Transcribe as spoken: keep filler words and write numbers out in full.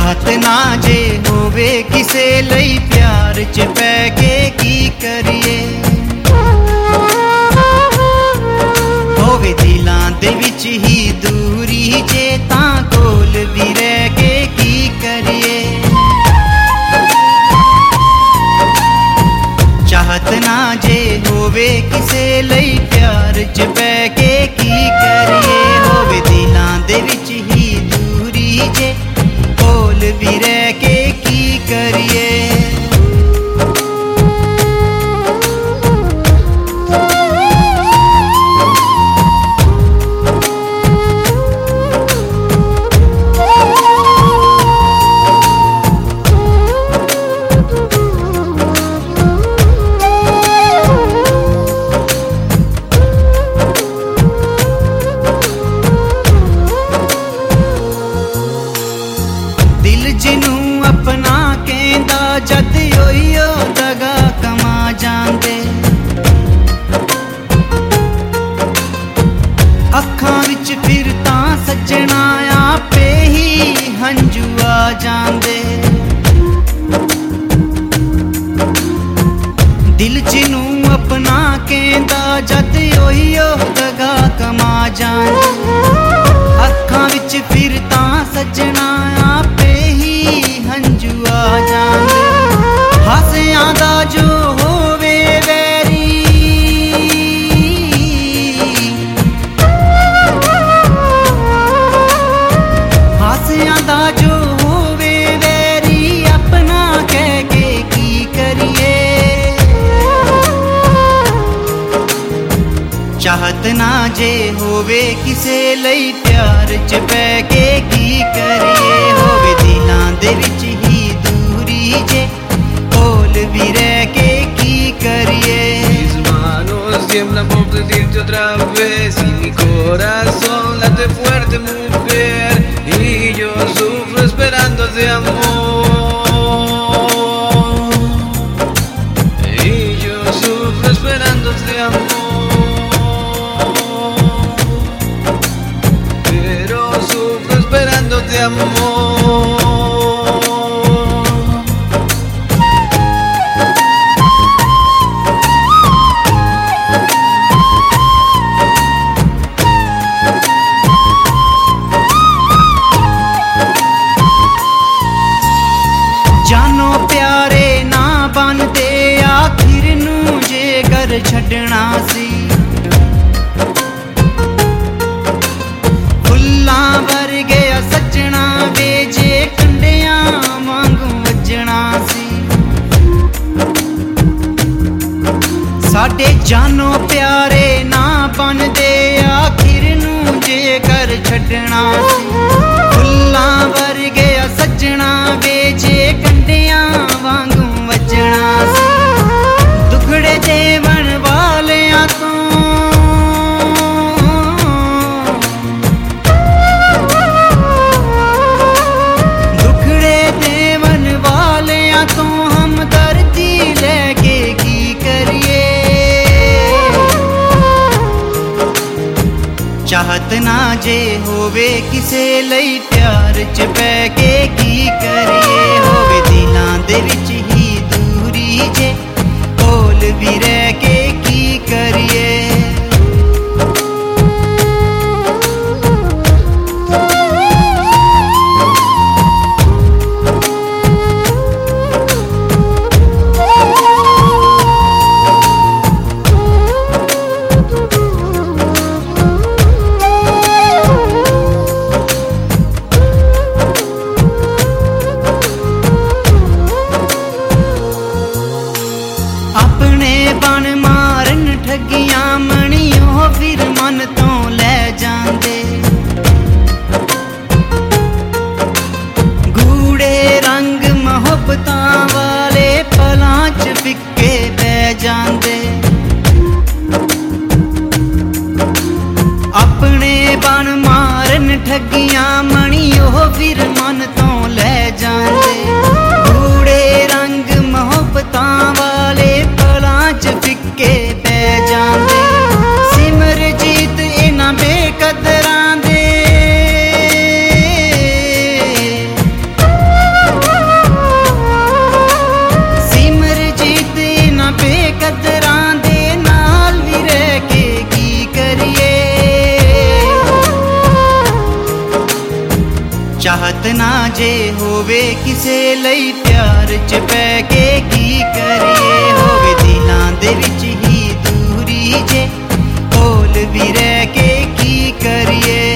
चाहत ना जे होवे किसे लई प्यार च पै के की करिए। होवे दिलां दे विच ही दूरी जे तां कोल भी रह के की करिए। चाहत ना जे होवे किसे लई प्यार च पै के की करिए। होवे दिलां दे विच ही दूरी जे कोल भी रह के की करिए। जिन्नू अपना कहंदा जद ओहियो दगा कमा जांदे। अखां विच फिर तां सजना आपे ही हंजू आ जांदे। दिल जिन्नू अपना कहंदा जद ओहियो दगा कमा जांदे। अखां विच फिर तां सजना आपे हंजू आ जांदे। हासियां दा जो होवे वैरी, हासियां दा जो होवे वैरी अपना कह के की करिए। चाहत ना जे होवे किसे लई प्यार च पै के की करिए। होवे दिलां दे विच ही दूरी जे कोल भी रह के की करिए। Mis manos tiemblan por pedirte otra vez y mi corazón late fuerte, mujer, y yo sufro esperándote amor, y yo sufro esperándote amor, pero sufro esperándote amor. जानो प्यारे ना बनदे आखिर नू जे घर छड्डना सी। फुल्लां वर्गे सजना वे जे कंडियां वांगू वजना सी। साडे जानो प्यारे ना बनदे आखिर नू जे घर छड्डना सी। फुल्लां वर्गे सजना वे जे कंडियां वांगू वजना सी। दुखड़े देवन वालियां तो दुखड़े देवन वालियां तो हमदर्दी लेके की करिए। चाहत ना जे होवे किसे लई प्यार च पै के की करिए। होवे दिलां दे विच ही दूरी जे कोल भी रह के की करिए। अपने बन मारन ठगियां मणियों फिर मन तो ले जांदे। गूढ़े रंग मोहब्बतां वाले पलां च फिक्के पै जांदे। अपने बन मारन ठगियां मणियों फिर मन तो ले जांदे। गूढ़े रंग मोहब्बतां वाले पलां च फिक्के पै जांदे। सिमरजीत इन्हां बेकदरां दे ना जे होवे किसे लई प्यार च पै के की करिए होवे दिलां दे विच ही दूरी जे कोल भी रह के की करिए।